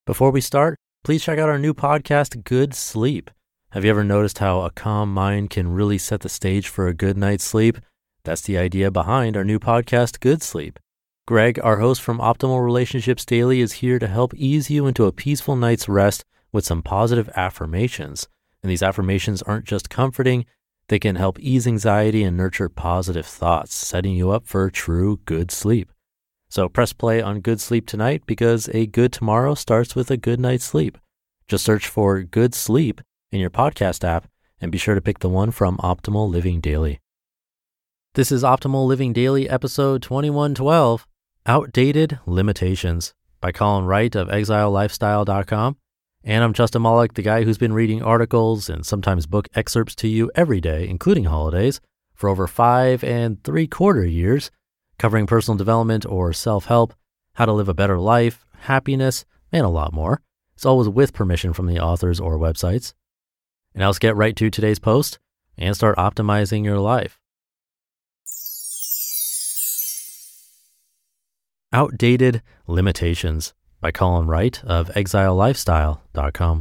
Before we start, please check out our new podcast, Good Sleep. Have you ever noticed how a calm mind can really set the stage for a good night's sleep? That's the idea behind our new podcast, Good Sleep. Greg, our host from Optimal Relationships Daily, is here to help ease you into a peaceful night's rest with some positive affirmations. And these affirmations aren't just comforting, they can help ease anxiety and nurture positive thoughts, setting you up for true good sleep. So press play on Good Sleep tonight because a good tomorrow starts with a good night's sleep. Just search for Good Sleep in your podcast app and be sure to pick the one from Optimal Living Daily. This is Optimal Living Daily episode 2112, Outdated Limitations by Colin Wright of ExileLifestyle.com. And I'm Justin Malik, the guy who's been reading articles and sometimes book excerpts to you every day, including holidays, for over 5 3/4 years, covering personal development or self-help, how to live a better life, happiness, and a lot more. It's always with permission from the authors or websites. And now let's get right to today's post and start optimizing your life. Outdated Limitations by Colin Wright of ExileLifestyle.com.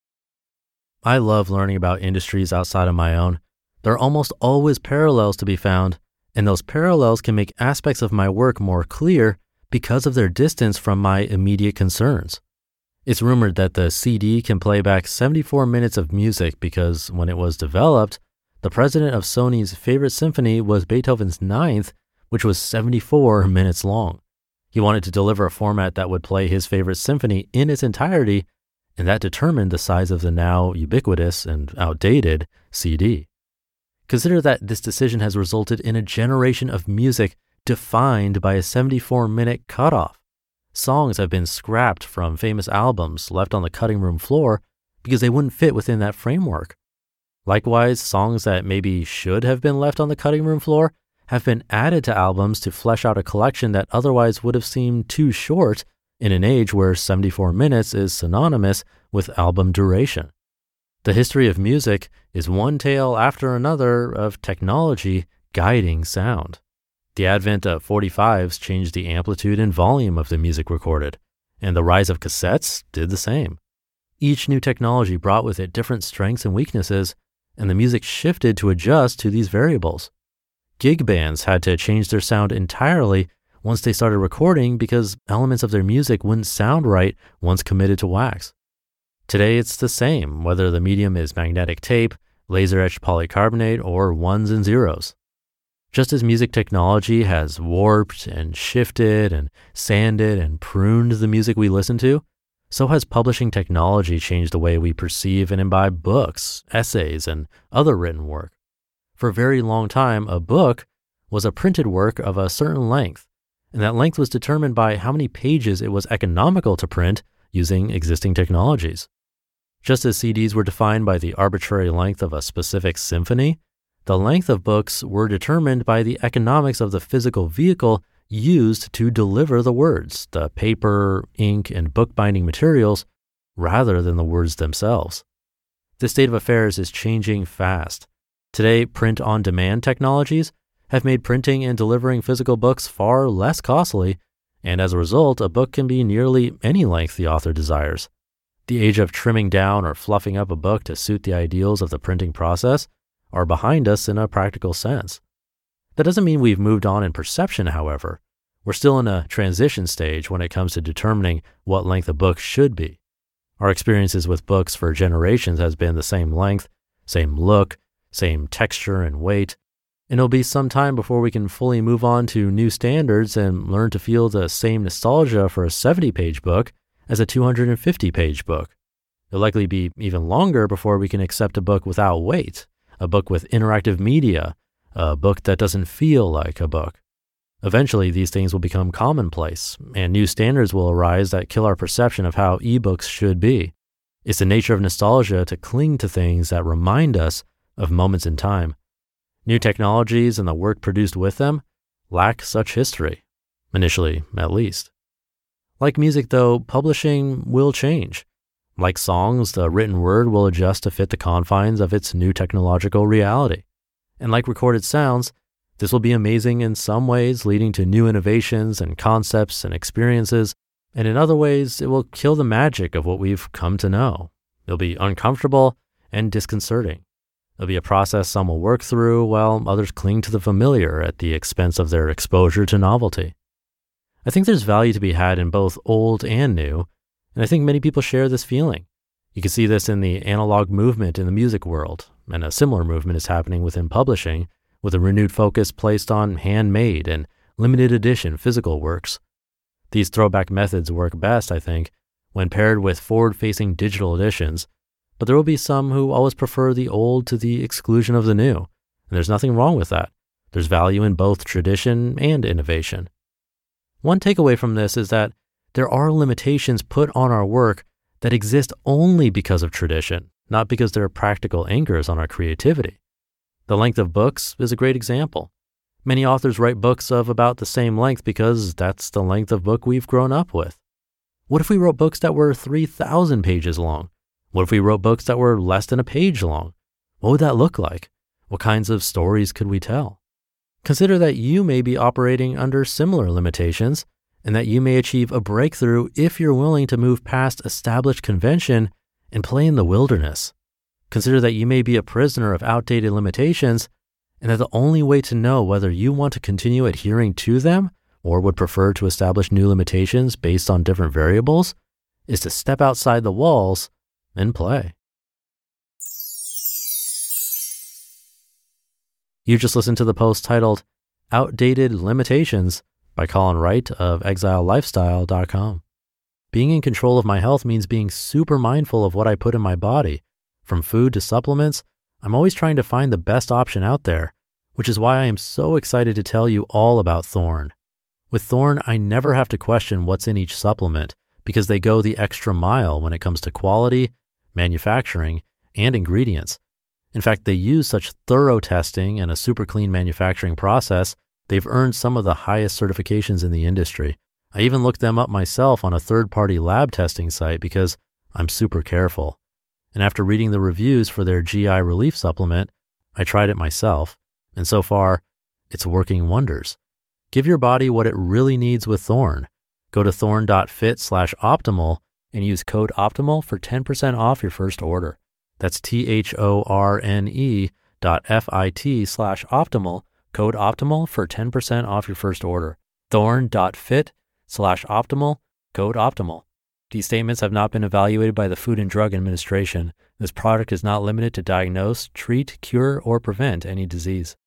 I love learning about industries outside of my own. There are almost always parallels to be found, and those parallels can make aspects of my work more clear because of their distance from my immediate concerns. It's rumored that the CD can play back 74 minutes of music because when it was developed, the president of Sony's favorite symphony was Beethoven's Ninth, which was 74 minutes long. He wanted to deliver a format that would play his favorite symphony in its entirety, and that determined the size of the now ubiquitous and outdated CD. Consider that this decision has resulted in a generation of music defined by a 74-minute cutoff. Songs have been scrapped from famous albums left on the cutting room floor because they wouldn't fit within that framework. Likewise, songs that maybe should have been left on the cutting room floor have been added to albums to flesh out a collection that otherwise would have seemed too short in an age where 74 minutes is synonymous with album duration. The history of music is one tale after another of technology guiding sound. The advent of 45s changed the amplitude and volume of the music recorded, and the rise of cassettes did the same. Each new technology brought with it different strengths and weaknesses, and the music shifted to adjust to these variables. Gig bands had to change their sound entirely once they started recording because elements of their music wouldn't sound right once committed to wax. Today, it's the same, whether the medium is magnetic tape, laser-etched polycarbonate, or ones and zeros. Just as music technology has warped and shifted and sanded and pruned the music we listen to, so has publishing technology changed the way we perceive and imbibe books, essays, and other written work. For a very long time, a book was a printed work of a certain length, and that length was determined by how many pages it was economical to print using existing technologies. Just as CDs were defined by the arbitrary length of a specific symphony, the length of books were determined by the economics of the physical vehicle used to deliver the words, the paper, ink, and bookbinding materials, rather than the words themselves. This state of affairs is changing fast. Today, print-on-demand technologies have made printing and delivering physical books far less costly, and as a result, a book can be nearly any length the author desires. The age of trimming down or fluffing up a book to suit the ideals of the printing process are behind us in a practical sense. That doesn't mean we've moved on in perception, however. We're still in a transition stage when it comes to determining what length a book should be. Our experiences with books for generations has been the same length, same look, same texture and weight, and it'll be some time before we can fully move on to new standards and learn to feel the same nostalgia for a 70-page book as a 250-page book. It'll likely be even longer before we can accept a book without weight, a book with interactive media, a book that doesn't feel like a book. Eventually, these things will become commonplace, and new standards will arise that kill our perception of how ebooks should be. It's the nature of nostalgia to cling to things that remind us of moments in time. New technologies and the work produced with them lack such history, initially at least. Like music, though, publishing will change. Like songs, the written word will adjust to fit the confines of its new technological reality. And like recorded sounds, this will be amazing in some ways, leading to new innovations and concepts and experiences, And in other ways, it will kill the magic of what we've come to know. It'll be uncomfortable and disconcerting. It'll be a process some will work through while others cling to the familiar at the expense of their exposure to novelty. I think there's value to be had in both old and new, and I think many people share this feeling. You can see this in the analog movement in the music world, and a similar movement is happening within publishing, with a renewed focus placed on handmade and limited edition physical works. These throwback methods work best, I think, when paired with forward-facing digital editions, but there will be some who always prefer the old to the exclusion of the new, and there's nothing wrong with that. There's value in both tradition and innovation. One takeaway from this is that there are limitations put on our work that exist only because of tradition, not because they're practical anchors on our creativity. The length of books is a great example. Many authors write books of about the same length because that's the length of book we've grown up with. What if we wrote books that were 3,000 pages long? What if we wrote books that were less than a page long? What would that look like? What kinds of stories could we tell? Consider that you may be operating under similar limitations and that you may achieve a breakthrough if you're willing to move past established convention and play in the wilderness. Consider that you may be a prisoner of outdated limitations and that the only way to know whether you want to continue adhering to them or would prefer to establish new limitations based on different variables is to step outside the walls and play. You just listened to the post titled Outdated Limitations by Colin Wright of ExileLifestyle.com. Being in control of my health means being super mindful of what I put in my body. From food to supplements, I'm always trying to find the best option out there, which is why I am so excited to tell you all about Thorne. With Thorne, I never have to question what's in each supplement because they go the extra mile when it comes to quality, manufacturing, and ingredients. In fact, they use such thorough testing and a super clean manufacturing process, they've earned some of the highest certifications in the industry. I even looked them up myself on a third-party lab testing site because I'm super careful. And after reading the reviews for their GI relief supplement, I tried it myself, and so far, it's working wonders. Give your body what it really needs with Thorne. Go to thorne.fit/optimal and use code OPTIMAL for 10% off your first order. That's THORNE.FIT/optimal, code OPTIMAL for 10% off your first order. Thorne.fit/optimal, code OPTIMAL. These statements have not been evaluated by the Food and Drug Administration. This product is not limited to diagnose, treat, cure, or prevent any disease.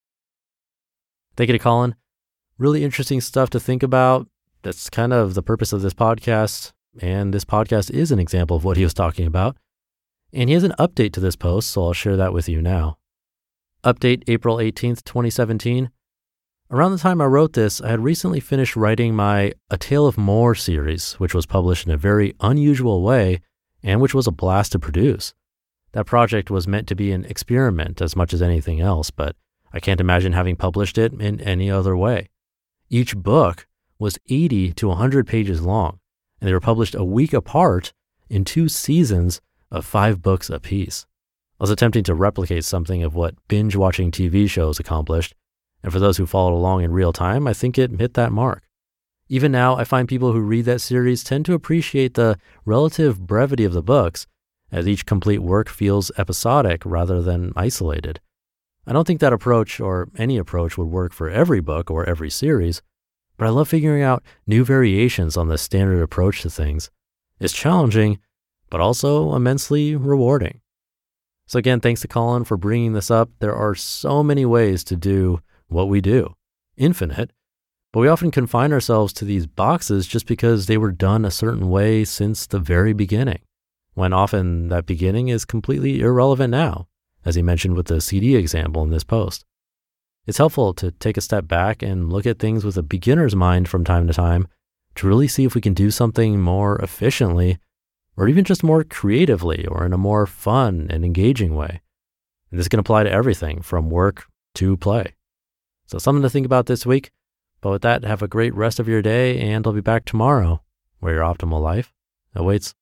Thank you to Colin. Really interesting stuff to think about. That's kind of the purpose of this podcast, and this podcast is an example of what he was talking about. And he has an update to this post, so I'll share that with you now. Update April 18th, 2017. Around the time I wrote this, I had recently finished writing my A Tale of More series, which was published in a very unusual way and which was a blast to produce. That project was meant to be an experiment as much as anything else, but I can't imagine having published it in any other way. Each book was 80 to 100 pages long, and they were published a week apart in 2 seasons of 5 books apiece. I was attempting to replicate something of what binge-watching TV shows accomplished, and for those who followed along in real time, I think it hit that mark. Even now, I find people who read that series tend to appreciate the relative brevity of the books, as each complete work feels episodic rather than isolated. I don't think that approach or any approach would work for every book or every series, but I love figuring out new variations on the standard approach to things. It's challenging, but also immensely rewarding. So again, thanks to Colin for bringing this up. There are so many ways to do what we do, infinite, but we often confine ourselves to these boxes just because they were done a certain way since the very beginning, when often that beginning is completely irrelevant now, as he mentioned with the CD example in this post. It's helpful to take a step back and look at things with a beginner's mind from time to time to really see if we can do something more efficiently or even just more creatively or in a more fun and engaging way. And this can apply to everything from work to play. So something to think about this week. But with that, have a great rest of your day, and I'll be back tomorrow where your optimal life awaits.